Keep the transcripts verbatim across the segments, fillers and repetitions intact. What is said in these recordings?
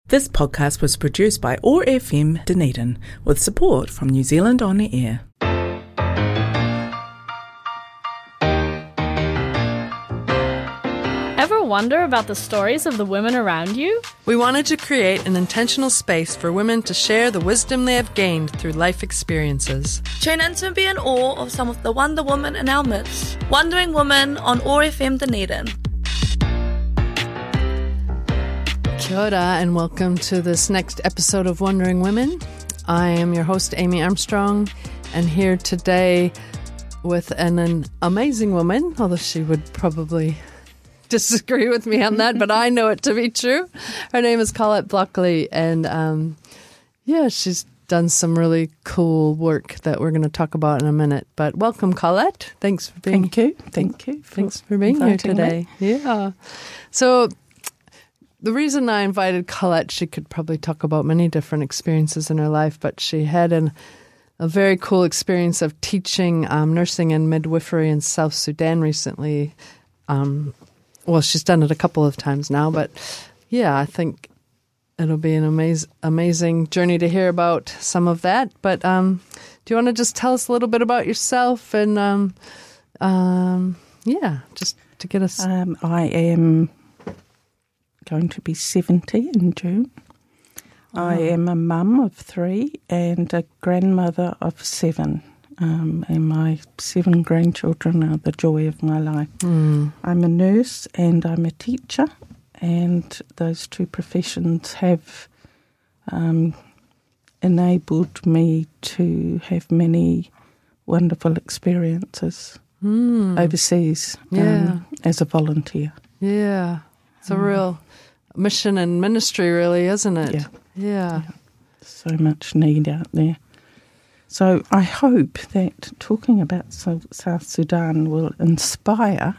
This podcast was produced by O A R F M Dunedin with support from New Zealand On Air. Ever wonder about the stories of the women around you? We wanted to create an intentional space for women to share the wisdom they have gained through life experiences. Tune in to be in awe of some of the Wonder Women in our midst. Wondering Women on O A R F M Dunedin. Kia ora and welcome to this next episode of Wondering Women. I am your host, Amy Armstrong, and here today with an, an amazing woman, although she would probably disagree with me on that, but I know it to be true. Her name is Colette Blockley, and um, yeah, she's done some really cool work that we're going to talk about in a minute. But welcome, Colette. Thanks for being here. Thank you. For Thanks for being here today. Me. Yeah. So the reason I invited Colette, she could probably talk about many different experiences in her life, but she had an, a very cool experience of teaching um, nursing and midwifery in South Sudan recently. Um, well, she's done it a couple of times now, but yeah, I think it'll be an amaz- amazing journey to hear about some of that. But um, do you want to just tell us a little bit about yourself and, um, um, yeah, just to get us... Um, I am going to be seventy in June. Oh. I am a mum of three and a grandmother of seven. Um, and my seven grandchildren are the joy of my life. Mm. I'm a nurse and I'm a teacher, and those two professions have um, enabled me to have many wonderful experiences mm. overseas yeah. um, as a volunteer. Yeah, it's a um, real mission and ministry, really, isn't it? Yeah. Yeah. yeah. So much need out there. So I hope that talking about South Sudan will inspire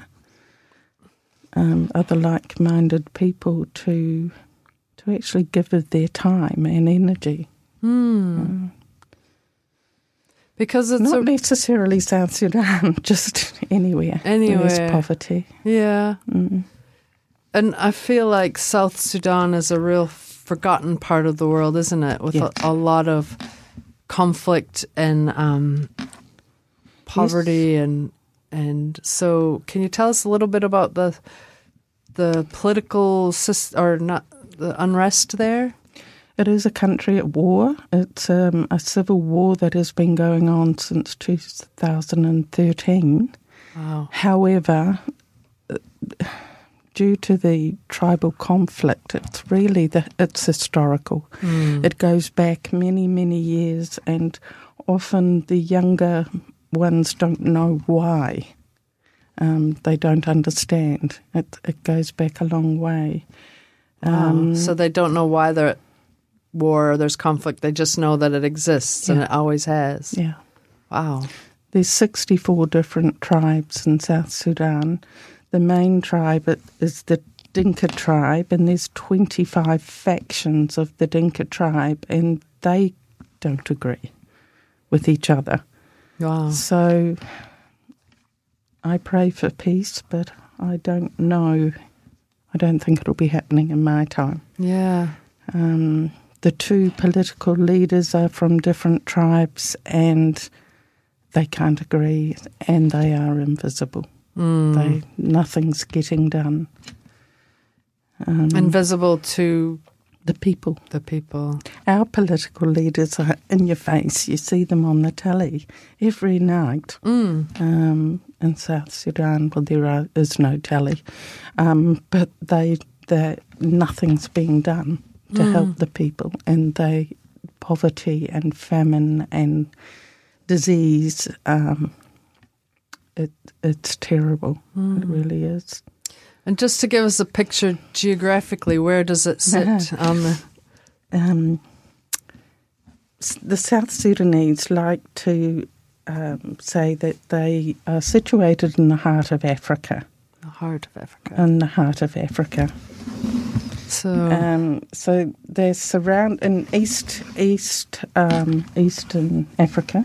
um, other like-minded people to to actually give it their time and energy. Mm. Uh, because it's not a, necessarily South Sudan, just anywhere. Anywhere. There's poverty. Yeah. Mm. And I feel like South Sudan is a real forgotten part of the world, isn't it? With yes. a, a lot of conflict and um, poverty, yes. and and so can you tell us a little bit about the the political system, or not the unrest there? It is a country at war. It's um, a civil war that has been going on since two thousand thirteen. Wow. However, due to the tribal conflict, it's really the, it's historical. Mm. It goes back many, many years, and often the younger ones don't know why. Um, they don't understand. It, it goes back a long way. Um, wow. So they don't know why there's war or there's conflict. They just know that it exists, yeah. and it always has. Yeah. Wow. There's sixty-four different tribes in South Sudan. The main tribe is the Dinka tribe, and there's twenty-five factions of the Dinka tribe, and they don't agree with each other. Wow. So I pray for peace, but I don't know. I don't think it'll be happening in my time. Yeah. Um, the two political leaders are from different tribes, and they can't agree, and they are invisible. Mm. They, nothing's getting done. Um, Invisible to the people. The people. Our political leaders are in your face. You see them on the telly every night. Mm. Um, in South Sudan, well, there are, is no telly, um, but they, they, nothing's being done to mm. help the people, and they poverty and famine and disease. Um, It, it's terrible. Mm. It really is. And just to give us a picture geographically, where does it sit on the... Um, the South Sudanese like to um, say that they are situated in the heart of Africa. The heart of Africa. In the heart of Africa. So, um, so they're surrounded in East, East, um, Eastern Africa.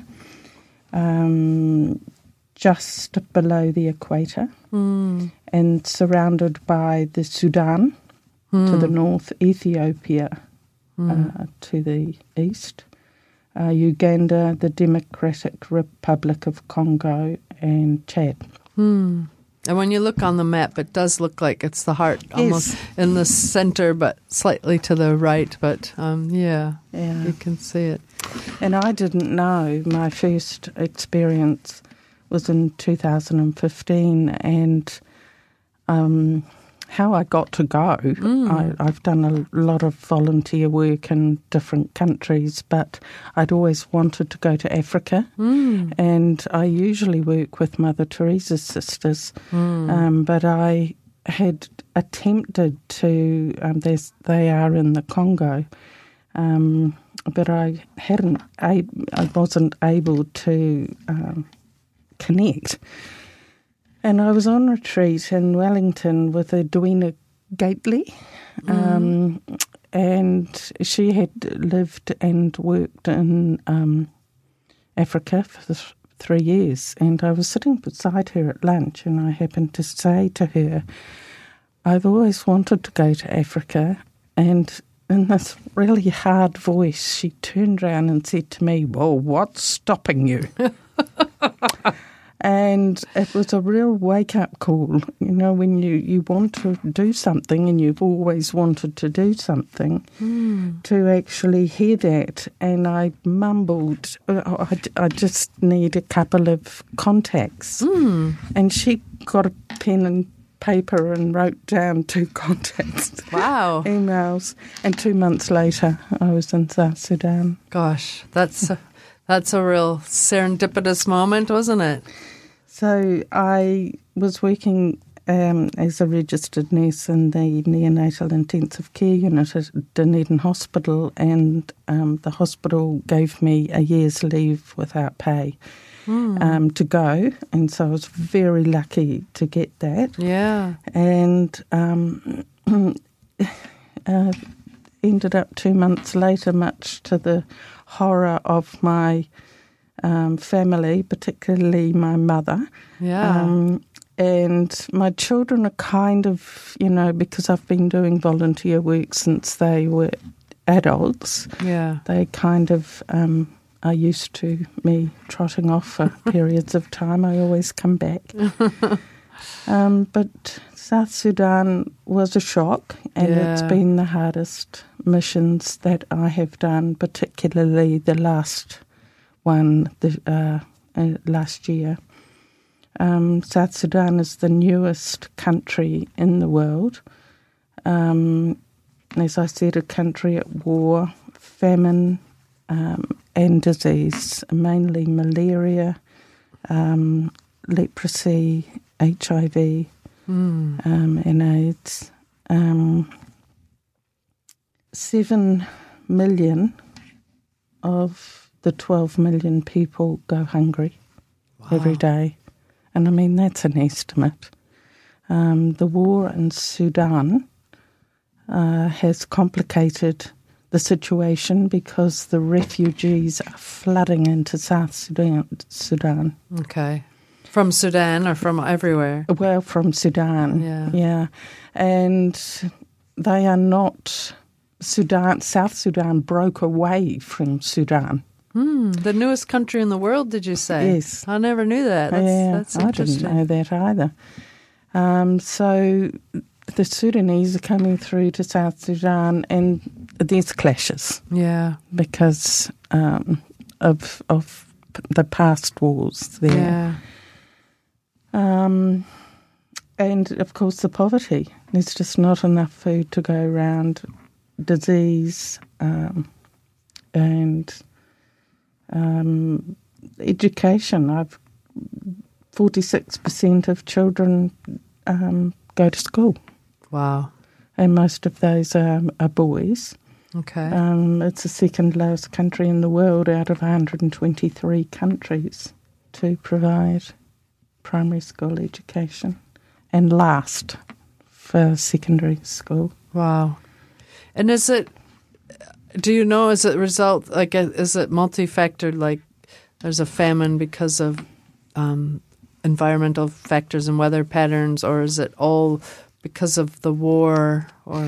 Um, just below the equator, mm. and surrounded by the Sudan mm. to the north, Ethiopia mm. uh, to the east, uh, Uganda, the Democratic Republic of Congo, and Chad. Mm. And when you look on the map, it does look like it's the heart almost yes. in the center, but slightly to the right. But um, yeah, yeah, you can see it. And I didn't know. My first experience was in two thousand fifteen, and um, how I got to go. Mm. I, I've done a lot of volunteer work in different countries, but I'd always wanted to go to Africa, mm. and I usually work with Mother Teresa's sisters, mm. um, but I had attempted to, um, they are in the Congo, um, but I hadn't, I, I wasn't able to um, connect. And I was on retreat in Wellington with Edwina Gately, mm. um, and she had lived and worked in um, Africa for th- three years. And I was sitting beside her at lunch, and I happened to say to her, I've always wanted to go to Africa. And in this really hard voice, she turned around and said to me, well, what's stopping you? And it was a real wake-up call, you know, when you, you want to do something and you've always wanted to do something, mm. to actually hear that. And I mumbled, oh, I, I just need a couple of contacts. Mm. And she got a pen and paper and wrote down two contacts. Wow. Emails. And two months later, I was in South Sudan. Gosh, that's a, that's a real serendipitous moment, wasn't it? So I was working um, as a registered nurse in the neonatal intensive care unit at Dunedin Hospital, and um, the hospital gave me a year's leave without pay mm. um, to go, and so I was very lucky to get that. Yeah. And um, uh, ended up two months later, much to the horror of my Um, family, particularly my mother. Yeah. Um, and my children are kind of, you know, because I've been doing volunteer work since they were adults, yeah. they kind of um, are used to me trotting off for periods of time. I always come back. um, but South Sudan was a shock, and yeah. it's been the hardest missions that I have done, particularly the last one the, uh, uh, last year. Um, South Sudan is the newest country in the world. Um, as I said, a country at war, famine, um, and disease, mainly malaria, um, leprosy, H I V, mm. um, and AIDS. Um, seven million of the twelve million people go hungry wow. every day. And I mean, that's an estimate. Um, the war in Sudan uh, has complicated the situation because the refugees are flooding into South Sudan. Sudan. Okay. From Sudan or from everywhere? Well, from Sudan, yeah. yeah. And they are not... Sudan. South Sudan broke away from Sudan. Hmm, the newest country in the world, did you say? Yes. I never knew that. That's, yeah, that's I interesting. didn't know that either. Um, so the Sudanese are coming through to South Sudan, and there's clashes. Yeah. Because um, of of the past wars there. Yeah. Um, and, of course, the poverty. There's just not enough food to go around, disease, um, and... Um, education. I've forty-six percent of children um, go to school. Wow. And most of those are, are boys. Okay. Um, it's the second lowest country in the world out of one hundred twenty-three countries to provide primary school education, and last for secondary school. Wow. And is it... Do you know, is it result, like, is it multi-factored, like there's a famine because of um, environmental factors and weather patterns, or is it all because of the war? Or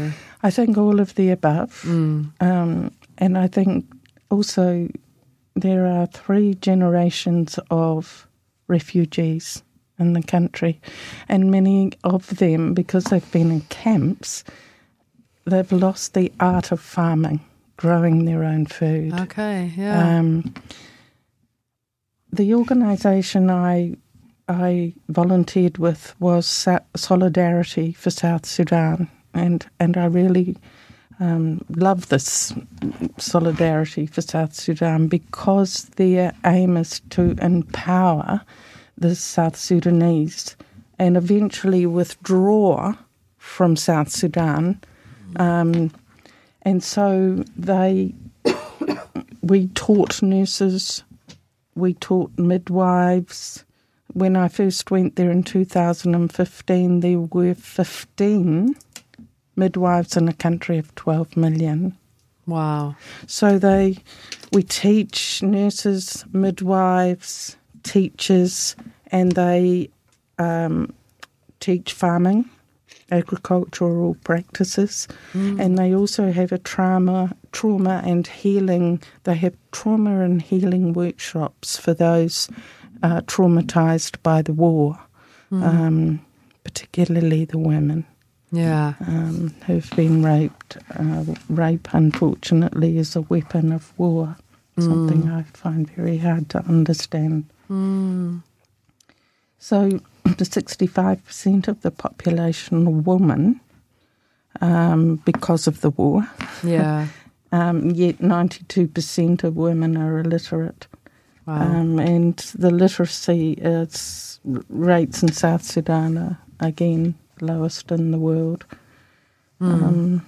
I think all of the above. Mm. Um, and I think also there are three generations of refugees in the country, and many of them, because they've been in camps, they've lost the art of farming, growing their own food. Okay, yeah. Um, the organisation I I volunteered with was Solidarity for South Sudan, and and I really um, love this Solidarity for South Sudan because their aim is to empower the South Sudanese and eventually withdraw from South Sudan. Um, and so they, we taught nurses, we taught midwives. When I first went there in two thousand fifteen, there were fifteen midwives in a country of twelve million. Wow. So they, we teach nurses, midwives, teachers, and they um, teach farming, agricultural practices, mm. and they also have a trauma, trauma and healing. They have trauma and healing workshops for those uh, traumatised by the war, mm. um, particularly the women. Yeah, um, who've been raped. Uh, rape, unfortunately, is a weapon of war. Something mm. I find very hard to understand. Mm. So, the sixty-five percent of the population are women um, because of the war. Yeah. um, yet ninety-two percent of women are illiterate. Wow. Um, and the literacy is, rates in South Sudan are, again, lowest in the world. Mm. Um,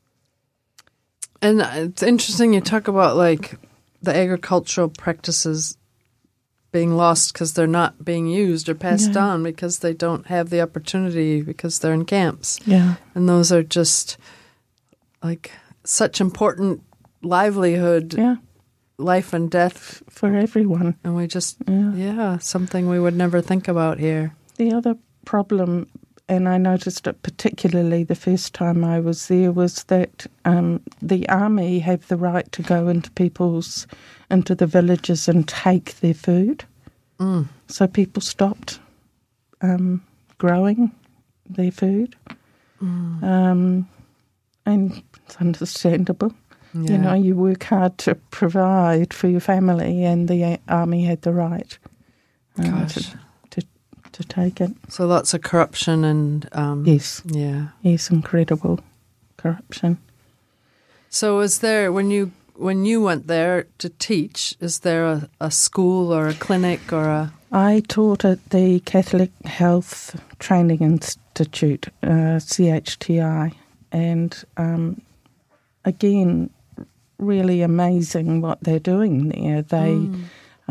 and it's interesting you talk about, like, the agricultural practices being lost because they're not being used or passed yeah. on because they don't have the opportunity because they're in camps. Yeah. And those are just, like, such important livelihood, yeah. life and death. For everyone. And we just, yeah. yeah, something we would never think about here. The other problem, and I noticed it particularly the first time I was there, was that um, the army have the right to go into people's, into the villages and take their food. Mm. So people stopped um, growing their food. Mm. Um, and it's understandable. Yeah. You know, you work hard to provide for your family, and the army had the right uh, to, to to take it. So lots of corruption and um, yes, yeah, yes, incredible corruption. So, is there when you when you went there to teach? Is there a, a school or a clinic or a? I taught at the Catholic Health Training Institute, uh, C H T I, and um, again. Really amazing what they're doing there. They, mm.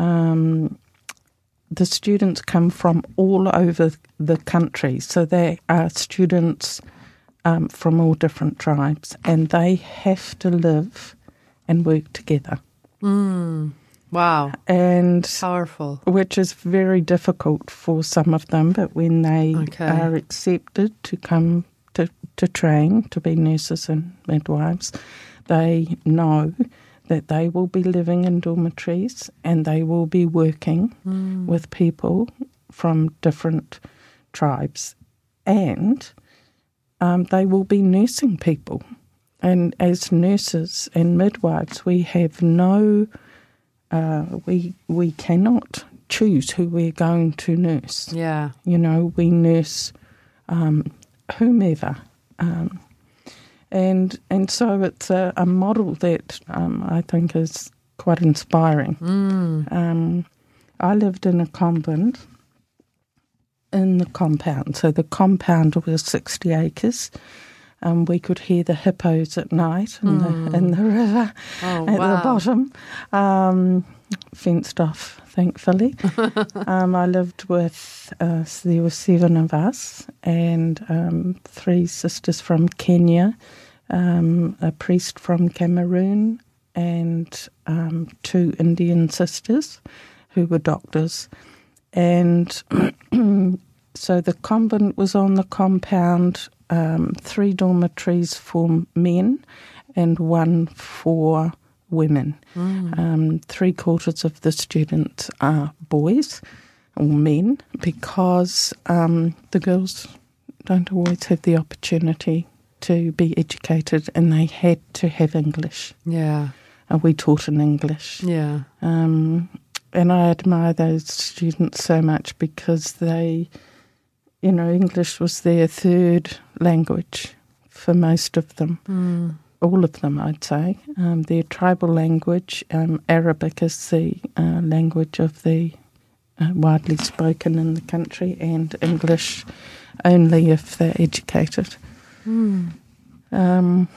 um, the students come from all over the country, so they are students um, from all different tribes, and they have to live and work together. Mm. Wow. And powerful. Which is very difficult for some of them, but when they okay. are accepted to come to, to train, to be nurses and midwives, they know that they will be living in dormitories and they will be working mm. with people from different tribes, and um, they will be nursing people. And as nurses and midwives, we have no, uh, we we cannot choose who we're going to nurse. Yeah, you know, we nurse um, whomever. Um, And and so it's a, a model that um, I think is quite inspiring. Mm. Um, I lived in a convent in the compound. So the compound was sixty acres. Um, we could hear the hippos at night in, mm. the, in the river oh, at wow. the bottom, um, fenced off, thankfully. um, I lived with, uh, so there were seven of us, and um, three sisters from Kenya, um, a priest from Cameroon, and um, two Indian sisters who were doctors. And so the convent was on the compound. um, three dormitories for men and one for women. Mm. Um, three quarters of the students are boys or men because um, the girls don't always have the opportunity to be educated, and they had to have English. Yeah. And we taught in English. Yeah. Um, and I admire those students so much because they, you know, English was their third language for most of them. Mm. All of them, I'd say. Um, their tribal language, um, Arabic is the uh, language of the uh, widely spoken in the country, and English only if they're educated. Mm. Um,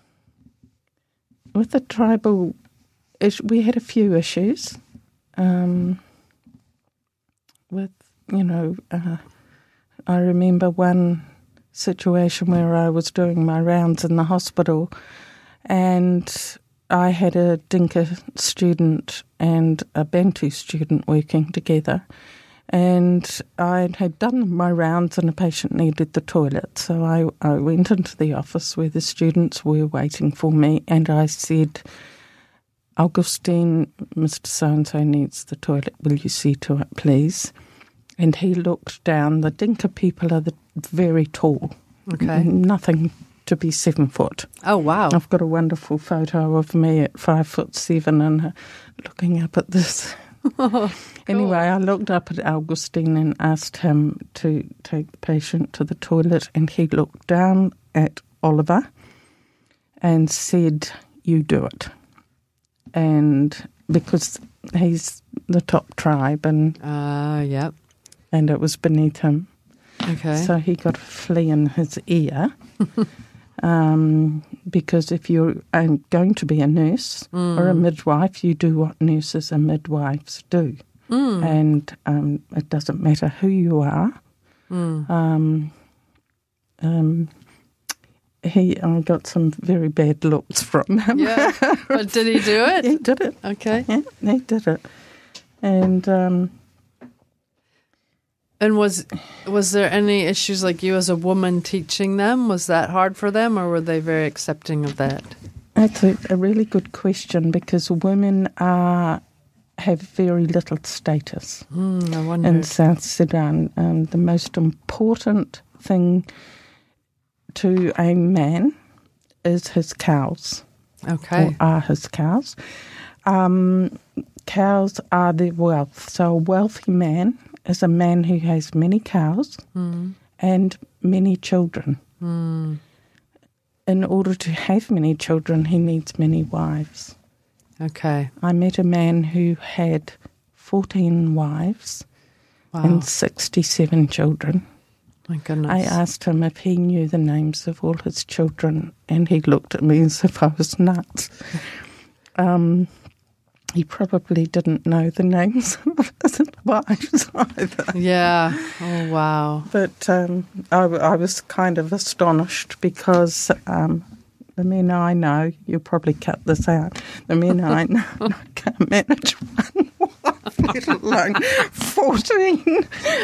with the tribal, we had a few issues um, with, you know, uh, I remember one situation where I was doing my rounds in the hospital and I had a Dinka student and a Bantu student working together. And I had done my rounds and a patient needed the toilet. So I, I went into the office where the students were waiting for me and I said, Augustine, Mister So-and-so needs the toilet. Will you see to it, please? And he looked down. The Dinka people are the, very tall. Okay. Nothing to be seven foot. Oh, wow. I've got a wonderful photo of me at five foot seven and uh, looking up at this. Oh, anyway, I looked up at Augustine and asked him to take the patient to the toilet, and he looked down at Oliver and said, you do it. And because he's the top tribe and uh, yep. and it was beneath him. Okay. So he got a flea in his ear. Um, because if you're um, going to be a nurse mm. or a midwife, you do what nurses and midwives do. Mm. And um, it doesn't matter who you are. Mm. Um, um, he, I got some very bad looks from him. Yeah, but did he do it? He did it. Okay. Yeah, he did it. And... Um, And was was there any issues like you as a woman teaching them? Was that hard for them, or were they very accepting of that? That's a, a really good question because women are have very little status mm, I wondered. in South Sudan. Um, the most important thing to a man is his cows. Okay. Or are his cows. Um, cows are their wealth. So a wealthy man is a man who has many cows mm. and many children. Mm. In order to have many children, he needs many wives. Okay. I met a man who had fourteen wives wow. and sixty-seven children. My goodness. I asked him if he knew the names of all his children, and he looked at me as if I was nuts. um, he probably didn't know the names of his wives either. Yeah. Oh, wow. But um, I, I was kind of astonished because um, the men I know, you'll probably cut this out, the men I know I can't manage one wife, let alone fourteen.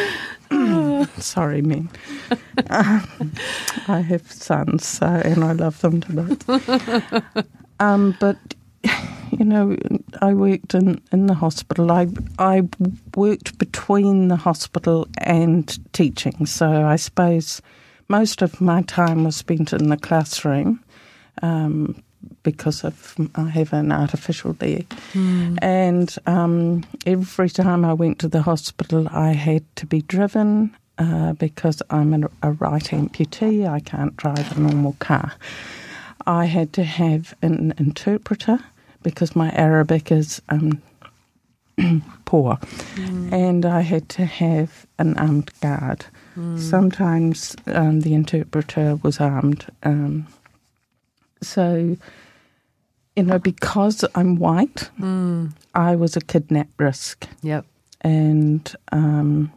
Sorry, men. Um, I have sons, so and I love them to bits. Um, but, you know, I worked in, in the hospital. I I worked between the hospital and teaching, so I suppose most of my time was spent in the classroom um, because of I have an artificial leg. Mm. And um, every time I went to the hospital, I had to be driven uh, because I'm a, a right amputee. I can't drive a normal car. I had to have an interpreter because my Arabic is um, poor. Mm. And I had to have an armed guard. Mm. Sometimes um, the interpreter was armed. Um, so, you know, because I'm white, mm. I was a kidnap risk. Yep. And um,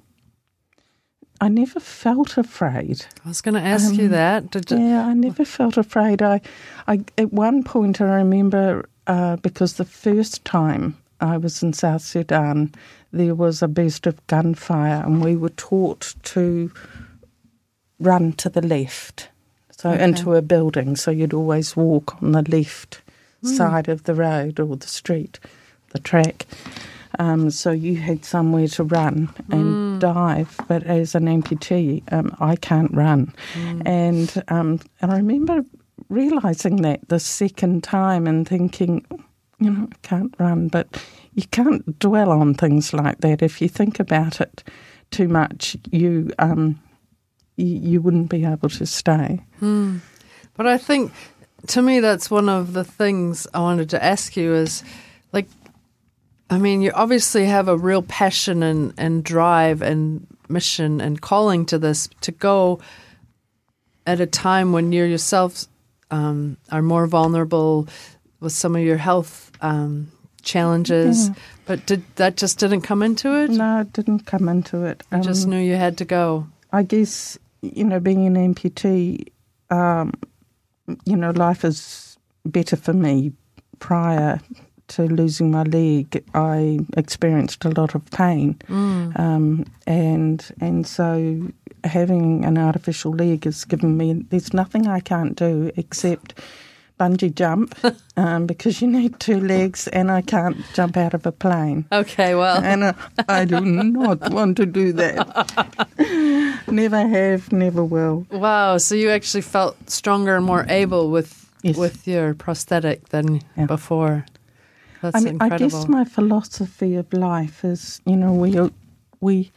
I never felt afraid. I was going to ask um, you that. Did you? Yeah, I never felt afraid. I, I at one point, I remember... Uh, because the first time I was in South Sudan, there was a burst of gunfire and we were taught to run to the left So Okay. into a building, so you'd always walk on the left Mm. side of the road or the street, the track. Um, so you had somewhere to run and Mm. dive, but as an amputee, um, I can't run. Mm. And um, and I remember realising that the second time and thinking, you know, I can't run, but you can't dwell on things like that. If you think about it too much, you um, you, you wouldn't be able to stay. Mm. But I think, to me, that's one of the things I wanted to ask you is, like, I mean, you obviously have a real passion and, and drive and mission and calling to this, to go at a time when you yourself um, are more vulnerable with some of your health um, challenges. Yeah. But did that just didn't come into it? No, it didn't come into it. You just Um, knew you had to go. I guess, you know, being an amputee, um, you know, life is better for me. Prior to losing my leg, I experienced a lot of pain. Mm. Um, and and so having an artificial leg has given me, there's nothing I can't do except bungee jump um, because you need two legs and I can't jump out of a plane. Okay, well. And uh, I do not want to do that. Never have, never will. Wow, so you actually felt stronger and more able with Yes. with your prosthetic than Yeah. before. That's I mean, I incredible. guess my philosophy of life is, you know, we we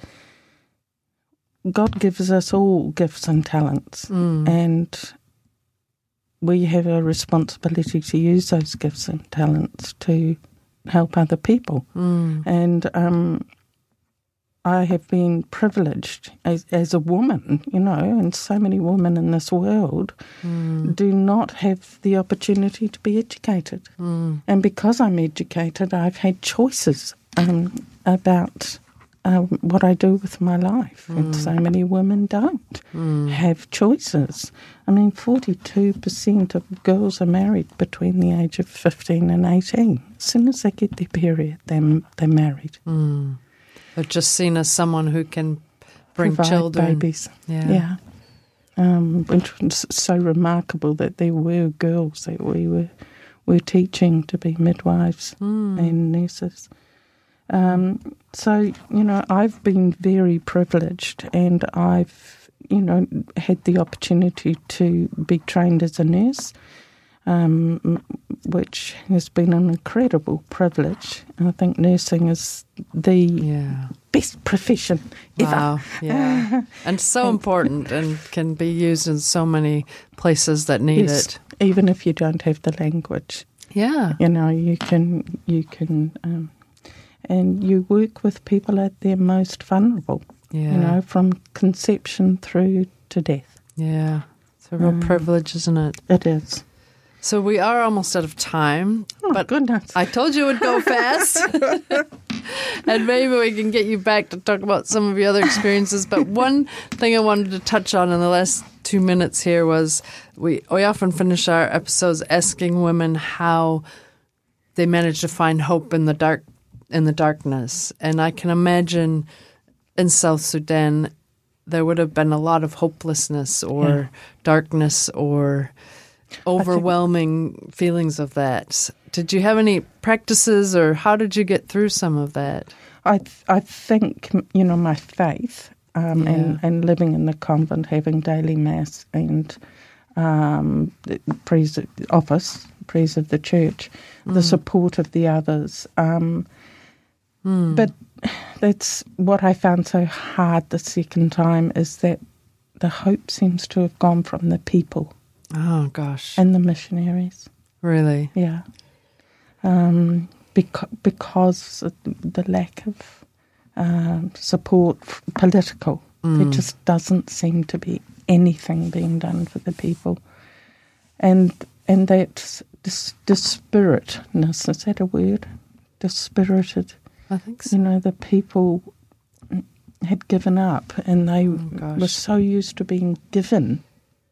God gives us all gifts and talents, Mm. and we have a responsibility to use those gifts and talents to help other people. Mm. And um, I have been privileged as, as a woman, you know, and so many women in this world Mm. do not have the opportunity to be educated. Mm. And because I'm educated, I've had choices um, about um, what I do with my life. And so many women don't Mm. have choices. I mean, forty-two percent of girls are married between the age of fifteen and eighteen. As soon as they get their period, they're, they're married. Mm. They're just seen as someone who can bring Provide children. babies. Yeah. Yeah. Um, which was so remarkable that there were girls that we were were teaching to be midwives Mm. and nurses. Um, so, you know, I've been very privileged, and I've, you know, had the opportunity to be trained as a nurse, um, which has been an incredible privilege. And I think nursing is the Yeah. best profession ever. Wow. Yeah. And so important and can be used in so many places that need Yes, it. even if you don't have the language, Yeah. you know, you can, you can, um, and you work with people at their most vulnerable, Yeah. you know, from conception through to death. Yeah. It's a real Mm. privilege, isn't it? It is. So we are almost out of time. Oh, my but goodness. I told you it would go fast. And maybe we can get you back to talk about some of your other experiences. But one thing I wanted to touch on in the last two minutes here was we, we often finish our episodes asking women how they manage to find hope in the dark in the darkness. And I can imagine in South Sudan there would have been a lot of hopelessness or Yeah. darkness or overwhelming feelings of that. Did you have any practices, or how did you get through some of that? I th- I think, you know, my faith um, Yeah. and, and living in the convent, having daily mass and um, the praise of the office, praise of the church, Mm. the support of the others. Um, Mm. But that's what I found so hard the second time, is that the hope seems to have gone from the people Oh, gosh. and the missionaries. Really? Yeah. Um, beca- because of the lack of um, support, f- political. There Mm. just doesn't seem to be anything being done for the people. And and that dis- dispiritedness, is that a word? Dispirited. I think so. You know, the people had given up, and they Oh, gosh. were so used to being given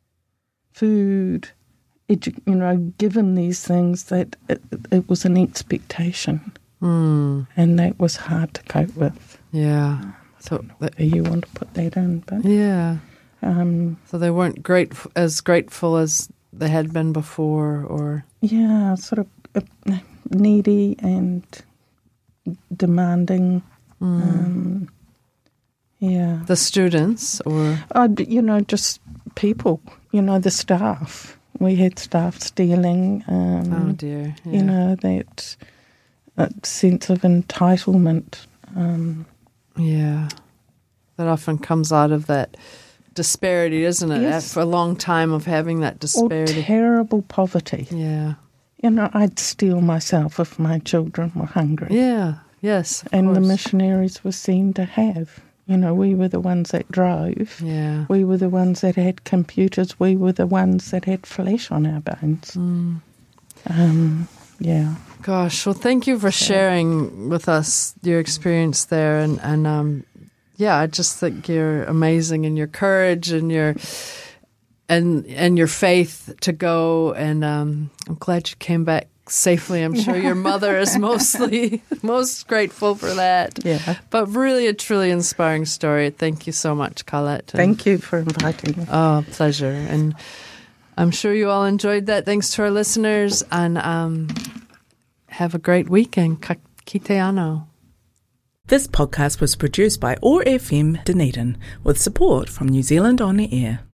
food, edu- you know, given these things that it, it was an expectation, Mm. and that was hard to cope with. Yeah. So, that, You want to put that in, but yeah. Um, So they weren't great as grateful as they had been before, or yeah, sort of uh, needy and demanding. mm. Um, yeah. the students, or Oh, d- you know, just people, you know, the staff. We had staff stealing, um, oh dear, yeah. you know, that, that sense of entitlement. Um, yeah, that often comes out of that disparity, isn't it? Yes. For a long time of having that or disparity. terrible poverty. yeah, You know, I'd steal myself if my children were hungry. yeah, yes, of and the course. missionaries were seen to have. You know, we were the ones that drove. Yeah. We were the ones that had computers. We were the ones that had flesh on our bones. Mm. Um, yeah. Gosh, well, thank you for sharing with us your experience there, and and um, yeah, I just think you're amazing in your courage and your and and your faith to go, and um, I'm glad you came back safely. I'm sure your mother is mostly most grateful for that. Yeah. But really, a truly inspiring story. Thank you so much, Colette. And, Thank you for inviting me. oh, pleasure, and I'm sure you all enjoyed that. Thanks to our listeners, and um, have a great weekend. Ka kite ano. This podcast was produced by O A R F M Dunedin with support from New Zealand On the Air.